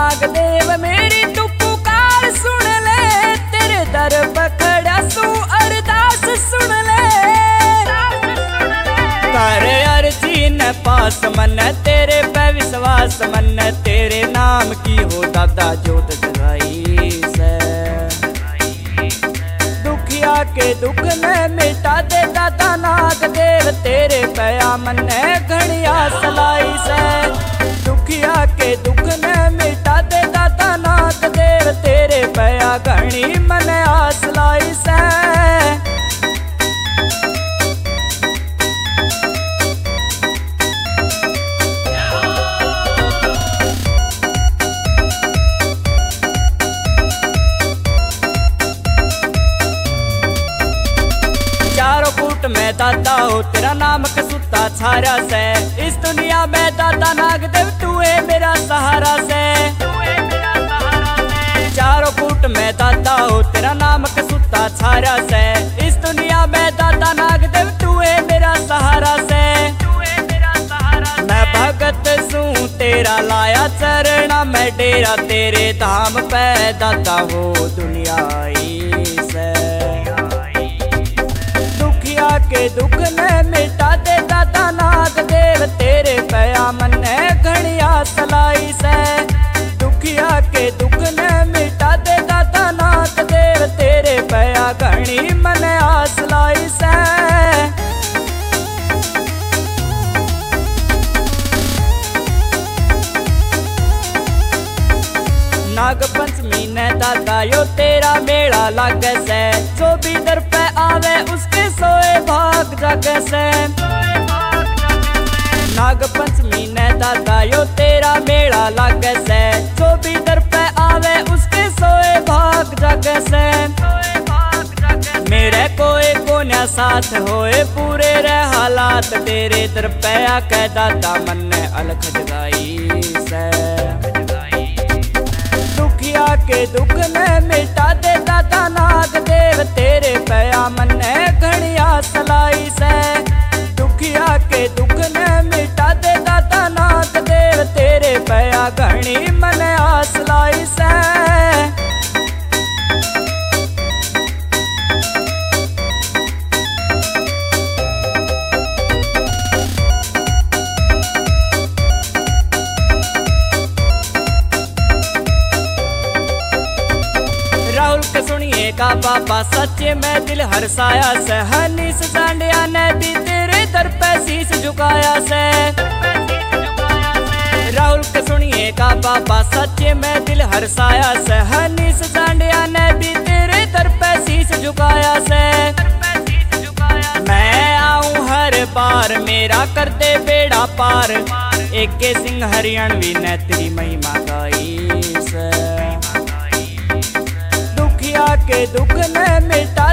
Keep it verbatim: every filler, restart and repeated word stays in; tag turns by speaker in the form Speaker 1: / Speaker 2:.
Speaker 1: नाग देव मेरी तू पुकार सुन ले, तेरे दर पकड़ा सू अरदास सुन ले। कर अर्जी न पास मन तेरे पे विश्वास मन, तेरे नाम की हो दादा जोत जगाई से। दुखिया के दुख ने मिटा दे दादा नाग देव, तेरे पया मन घड़िया सलाई से। दुखिया के दुख ने मिटा दे दादा नाग देव, तेरे पया घड़ी मन आसलाई से। मैं दादा हो तेरा नाम कसूता छारा से, इस दुनिया में दादा नाग देव तू है मेरा सहारा से। चारों फुट में दादा हो तेरा नाम कसूता छारा से, इस दुनिया में दादा नाग देव तू है मेरा सहारा से। मैं भगत सू तेरा लाया चरणा मैं डेरा, तेरे धाम पे दादा हो दुनिया आई से। के दुख ने मिटा दे दादा नाग देव, तेरे पया मन घड़िया सलाई से। दुखिया के दुख ने मिटा दे दादा नाग देव, तेरे पया घड़ी मन आसलाई से। नाग पंचमी ने दादा यो तेरा मेला लागे से, जो भी दर पे आवे उसके सोए भाग जागे से। नाग पंचमी ने दादा यो तेरा मेला लागे से, जो भी दर पे आवे उसके सोए भाग जागे से। मेरे कोई कोन्या साथ होए पूरे रे हालात, तेरे दर पे आके दादा मन ने अलख जगाई से। दुखिया के दुख ने मिटा दे दादा नाग देव, तेरे पया मन घड़िया सलाई से। दुखिया के दुख ने मिटा दे दादा नाग देव, तेरे पया घड़ी मन आसलाई से। सुनिए का बाबा सच्चे में दिल हर्षाया से, हनीस सांडिया ने भी तेरे दर पे शीश झुकाया से। राहुल के सुनिए का बाबा सच्चे में दिल हर्षाया से, हनीस सांडिया ने भी तेरे दर पे शीश झुकाया से। मैं आऊं हर बार मेरा कर दे बेड़ा पार, एक के सिंह हरियाणवी ने तेरी महिमा गाई से। के दुख ने मिटा